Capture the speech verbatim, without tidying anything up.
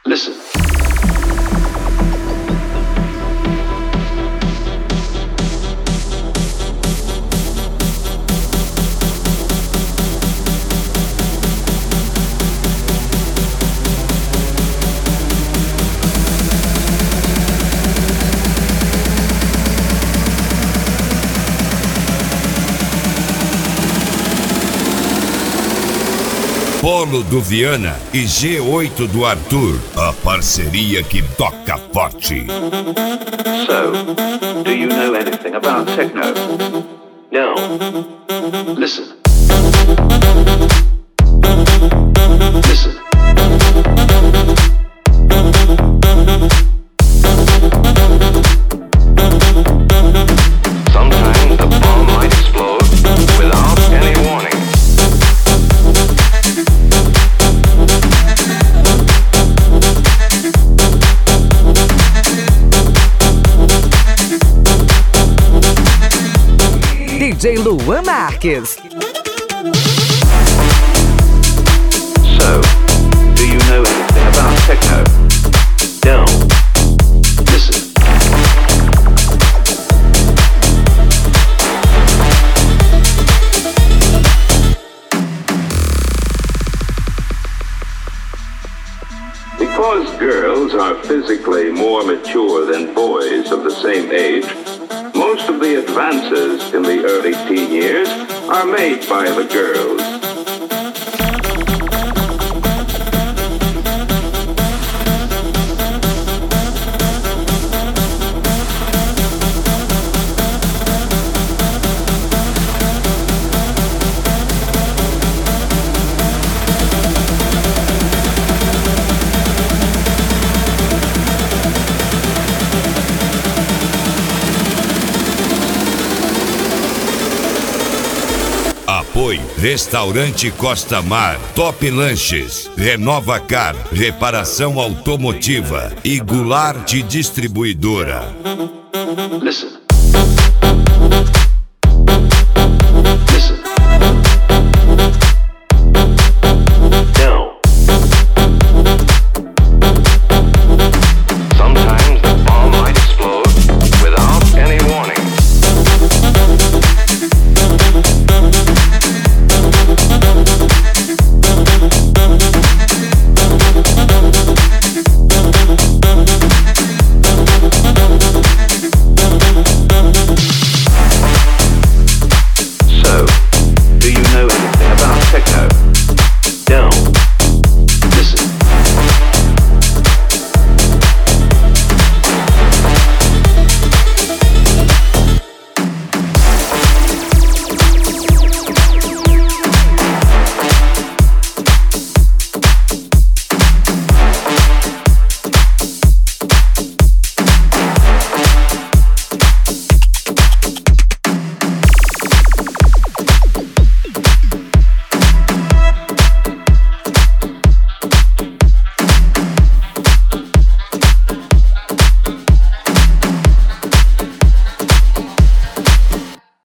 Listen. Polo do Viana e G oito do Arthur, a parceria que toca forte. So, do you know anything about techno? No. Listen. Listen. Sometimes the bomb might explode without any warning. D J Luan Marques. So, do you know anything about techno? No. Listen. Because girls are physically more mature than boys of the same age, most of the advances in the early teen years are made by the girls. Apoio Restaurante Costa Mar, Top Lanches, Renova Car, Reparação Automotiva e Goulart Distribuidora. Listen.